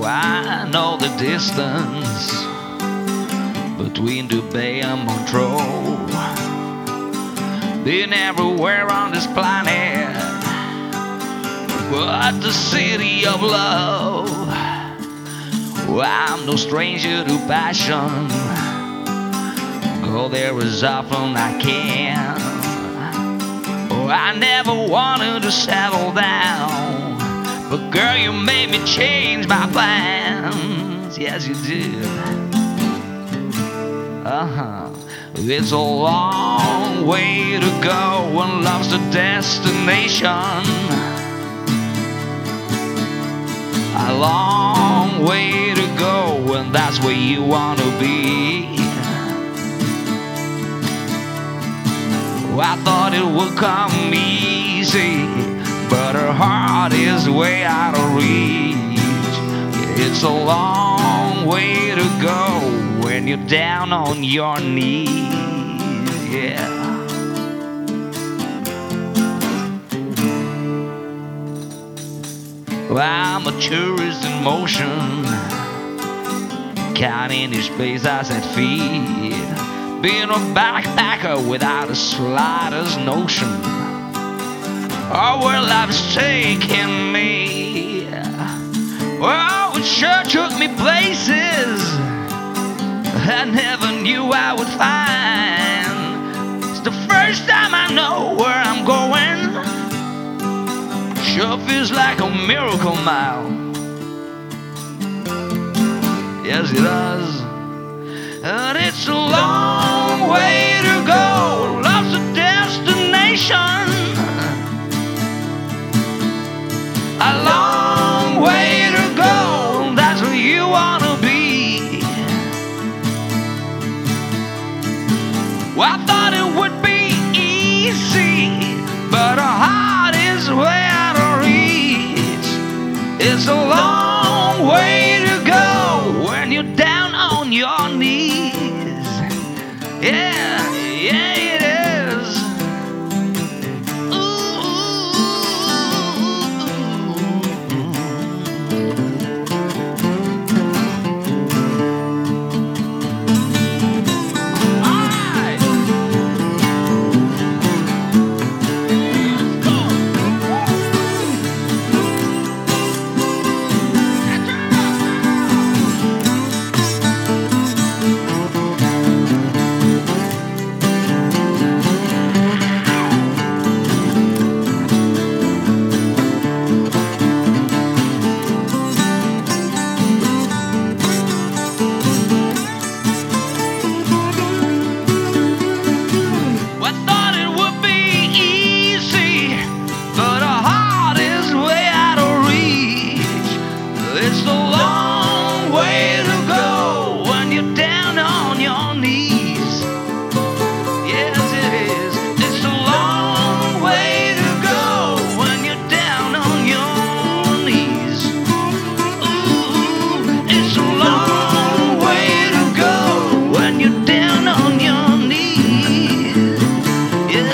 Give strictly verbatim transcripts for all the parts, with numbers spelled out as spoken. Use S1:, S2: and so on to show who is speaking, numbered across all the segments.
S1: I know the distance between Dubai and Montreux. Been everywhere on this planet, but the city of love. I'm no stranger to passion. Go there as often I can. Oh, I never wanted to settle down, but girl, you made me change my plans. Yes, you did. Uh-huh. It's a long way to go when love's the destination. A long way to go when that's where you want to be. I thought it would come easy, but her heart is way out of reach. It's a long way to go when you're down on your knees. Yeah. I'm a tourist in motion, counting each place I set feet. Being a backpacker without the slightest notion of where life's taking me. Oh, it sure took me places I never knew I would find. It's the first time I know where I'm going. Sure feels like a miracle mile. Yes, it does. And it's a long way to go. Love's a destination. A long way to go. That's where you wanna be. Well, I thought it would be easy, but her heart is way out of reach. It's a long way to go when you're down on your knees. Yeah, yeah, it is. Ooh. All right.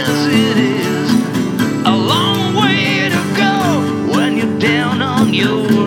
S1: You